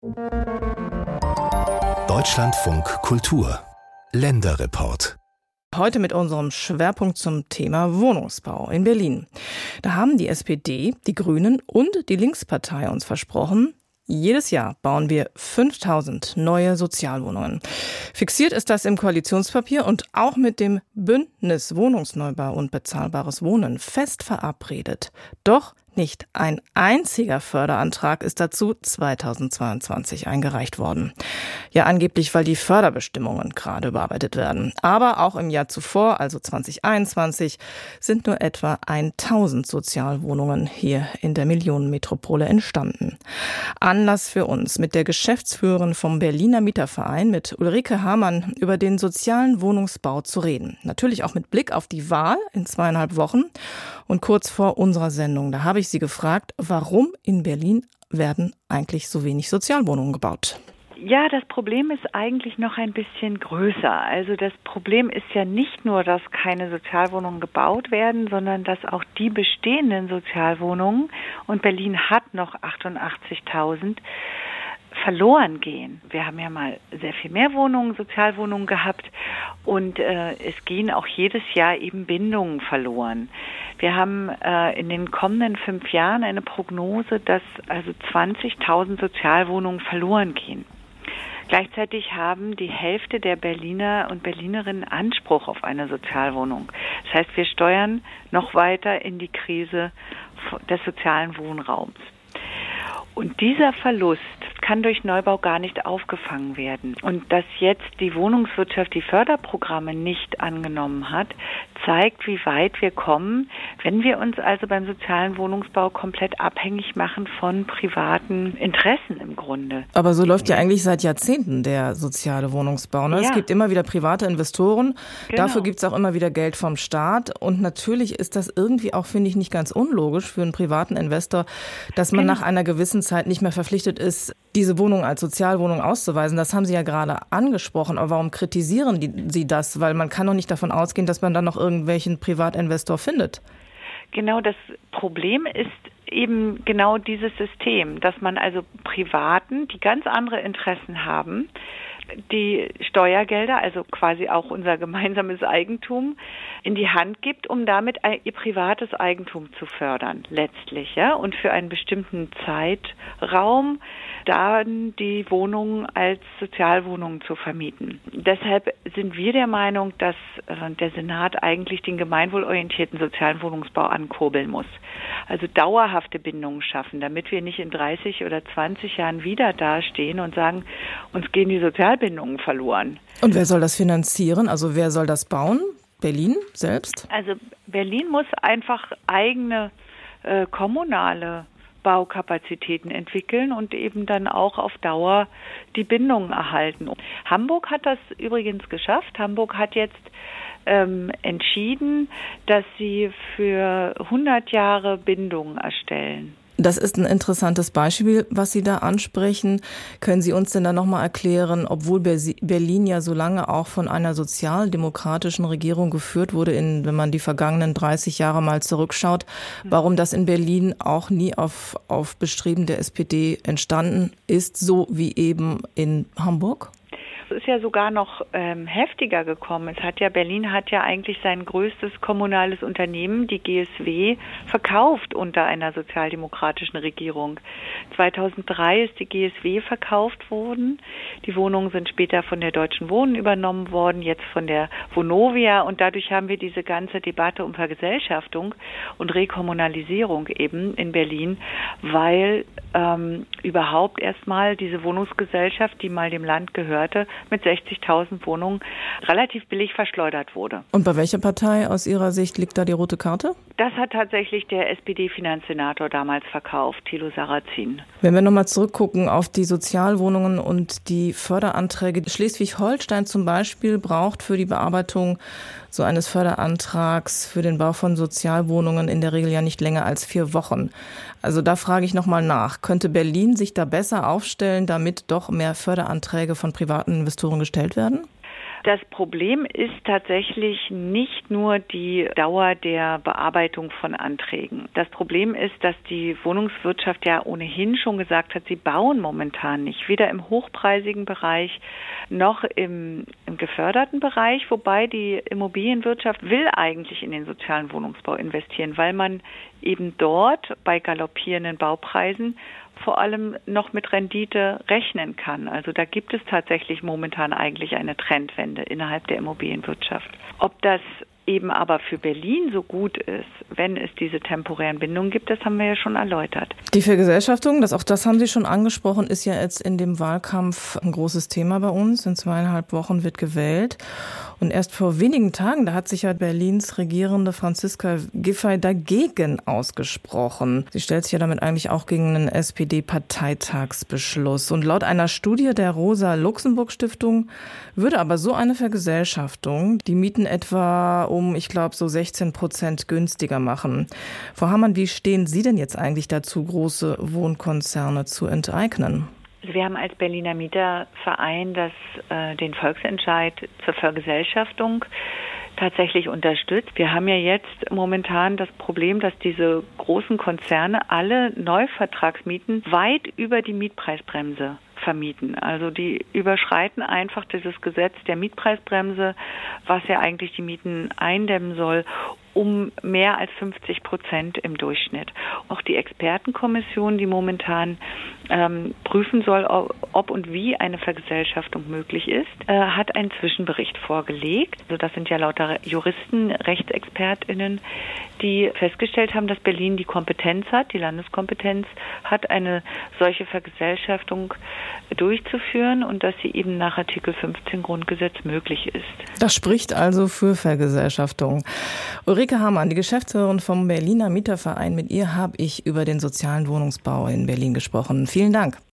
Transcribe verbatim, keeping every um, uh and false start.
Deutschlandfunk Kultur Länderreport. Heute mit unserem Schwerpunkt zum Thema Wohnungsbau in Berlin. Da haben die S P D, die Grünen und die Linkspartei uns versprochen, jedes Jahr bauen wir fünftausend neue Sozialwohnungen. Fixiert ist das im Koalitionspapier und auch mit dem Bündnis Wohnungsneubau und bezahlbares Wohnen fest verabredet. Doch nicht ein einziger Förderantrag ist dazu zweitausendzweiundzwanzig eingereicht worden. Ja, angeblich, weil die Förderbestimmungen gerade überarbeitet werden. Aber auch im Jahr zuvor, also zweitausendeinundzwanzig, sind nur etwa tausend Sozialwohnungen hier in der Millionenmetropole entstanden. Anlass für uns, mit der Geschäftsführerin vom Berliner Mieterverein, mit Ulrike Hamann, über den sozialen Wohnungsbau zu reden. Natürlich auch mit Blick auf die Wahl in zweieinhalb Wochen. Und kurz vor unserer Sendung, da habe ich sie gefragt, warum in Berlin werden eigentlich so wenig Sozialwohnungen gebaut? Ja, das Problem ist eigentlich noch ein bisschen größer. Also das Problem ist ja nicht nur, dass keine Sozialwohnungen gebaut werden, sondern dass auch die bestehenden Sozialwohnungen, und Berlin hat noch achtundachtzigtausend, verloren gehen. Wir haben ja mal sehr viel mehr Wohnungen, Sozialwohnungen gehabt, und äh, es gehen auch jedes Jahr eben Bindungen verloren. Wir haben äh, in den kommenden fünf Jahren eine Prognose, dass also zwanzigtausend Sozialwohnungen verloren gehen. Gleichzeitig haben die Hälfte der Berliner und Berlinerinnen Anspruch auf eine Sozialwohnung. Das heißt, wir steuern noch weiter in die Krise des sozialen Wohnraums. Und dieser Verlust kann durch Neubau gar nicht aufgefangen werden. Und dass jetzt die Wohnungswirtschaft die Förderprogramme nicht angenommen hat, zeigt, wie weit wir kommen, wenn wir uns also beim sozialen Wohnungsbau komplett abhängig machen von privaten Interessen im Grunde. Aber so läuft ja eigentlich seit Jahrzehnten der soziale Wohnungsbau. Ne? Ja. Es gibt immer wieder private Investoren. Genau. Dafür gibt es auch immer wieder Geld vom Staat. Und natürlich ist das irgendwie auch, finde ich, nicht ganz unlogisch für einen privaten Investor, dass man genau. nach einer gewissen Zeit nicht mehr verpflichtet ist, diese Wohnung als Sozialwohnung auszuweisen. Das haben Sie ja gerade angesprochen. Aber warum kritisieren die, Sie das? Weil man kann doch nicht davon ausgehen, dass man dann noch irgendwelchen Privatinvestor findet. Genau, das Problem ist eben genau dieses System, dass man also Privaten, die ganz andere Interessen haben, die Steuergelder, also quasi auch unser gemeinsames Eigentum, in die Hand gibt, um damit ihr privates Eigentum zu fördern, letztlich, ja, und für einen bestimmten Zeitraum dann die Wohnungen als Sozialwohnungen zu vermieten. Deshalb sind wir der Meinung, dass der Senat eigentlich den gemeinwohlorientierten sozialen Wohnungsbau ankurbeln muss. Also dauerhafte Bindungen schaffen, damit wir nicht in dreißig oder zwanzig Jahren wieder dastehen und sagen, uns gehen die Sozialbindungen verloren. Und wer soll das finanzieren? Also wer soll das bauen? Berlin selbst? Also Berlin muss einfach eigene äh, kommunale Baukapazitäten entwickeln und eben dann auch auf Dauer die Bindungen erhalten. Hamburg hat das übrigens geschafft. Hamburg hat jetzt ähm, entschieden, dass sie für hundert Jahre Bindungen erstellen. Das ist ein interessantes Beispiel, was Sie da ansprechen. Können Sie uns denn da nochmal erklären, obwohl Berlin ja so lange auch von einer sozialdemokratischen Regierung geführt wurde, in, wenn man die vergangenen dreißig Jahre mal zurückschaut, warum das in Berlin auch nie auf, auf Bestreben der S P D entstanden ist, so wie eben in Hamburg? Es ist ja sogar noch ähm, heftiger gekommen. Es hat ja, Berlin hat ja eigentlich sein größtes kommunales Unternehmen, die G S W, verkauft unter einer sozialdemokratischen Regierung. zweitausenddrei ist die G S W verkauft worden. Die Wohnungen sind später von der Deutschen Wohnen übernommen worden, jetzt von der Vonovia, und dadurch haben wir diese ganze Debatte um Vergesellschaftung und Rekommunalisierung eben in Berlin, weil ähm, überhaupt erstmal diese Wohnungsgesellschaft, die mal dem Land gehörte, mit sechzigtausend Wohnungen relativ billig verschleudert wurde. Und bei welcher Partei aus Ihrer Sicht liegt da die rote Karte? Das hat tatsächlich der S P D-Finanzsenator damals verkauft, Thilo Sarrazin. Wenn wir nochmal zurückgucken auf die Sozialwohnungen und die Förderanträge. Schleswig-Holstein zum Beispiel braucht für die Bearbeitung so eines Förderantrags für den Bau von Sozialwohnungen in der Regel ja nicht länger als vier Wochen. Also da frage ich nochmal nach. Könnte Berlin sich da besser aufstellen, damit doch mehr Förderanträge von privaten Investoren gestellt werden? Das Problem ist tatsächlich nicht nur die Dauer der Bearbeitung von Anträgen. Das Problem ist, dass die Wohnungswirtschaft ja ohnehin schon gesagt hat, sie bauen momentan nicht, weder im hochpreisigen Bereich noch im, im geförderten Bereich, wobei die Immobilienwirtschaft will eigentlich in den sozialen Wohnungsbau investieren, weil man eben dort bei galoppierenden Baupreisen vor allem noch mit Rendite rechnen kann. Also da gibt es tatsächlich momentan eigentlich eine Trendwende innerhalb der Immobilienwirtschaft. Ob das eben aber für Berlin so gut ist, wenn es diese temporären Bindungen gibt, das haben wir ja schon erläutert. Die Vergesellschaftung, das, auch das haben Sie schon angesprochen, ist ja jetzt in dem Wahlkampf ein großes Thema bei uns. In zweieinhalb Wochen wird gewählt. Und erst vor wenigen Tagen, da hat sich ja Berlins regierende Franziska Giffey dagegen ausgesprochen. Sie stellt sich ja damit eigentlich auch gegen einen S P D-Parteitagsbeschluss. Und laut einer Studie der Rosa-Luxemburg-Stiftung würde aber so eine Vergesellschaftung die Mieten etwa um, ich glaube, so sechzehn Prozent günstiger machen. Frau Hamann, wie stehen Sie denn jetzt eigentlich dazu, große Wohnkonzerne zu enteignen? Wir haben als Berliner Mieterverein das, äh, den Volksentscheid zur Vergesellschaftung tatsächlich unterstützt. Wir haben ja jetzt momentan das Problem, dass diese großen Konzerne alle Neuvertragsmieten weit über die Mietpreisbremse vermieten. Also die überschreiten einfach dieses Gesetz der Mietpreisbremse, was ja eigentlich die Mieten eindämmen soll, um mehr als fünfzig Prozent im Durchschnitt. Auch die Expertenkommission, die momentan ähm, prüfen soll, ob und wie eine Vergesellschaftung möglich ist, äh, hat einen Zwischenbericht vorgelegt. Also das sind ja lauter Juristen, RechtsexpertInnen, die festgestellt haben, dass Berlin die Kompetenz hat, die Landeskompetenz hat, eine solche Vergesellschaftung durchzuführen und dass sie eben nach Artikel fünfzehn Grundgesetz möglich ist. Das spricht also für Vergesellschaftung. Ulrike Hamann, die Geschäftsführerin vom Berliner Mieterverein, mit ihr habe ich über den sozialen Wohnungsbau in Berlin gesprochen. Vielen Dank.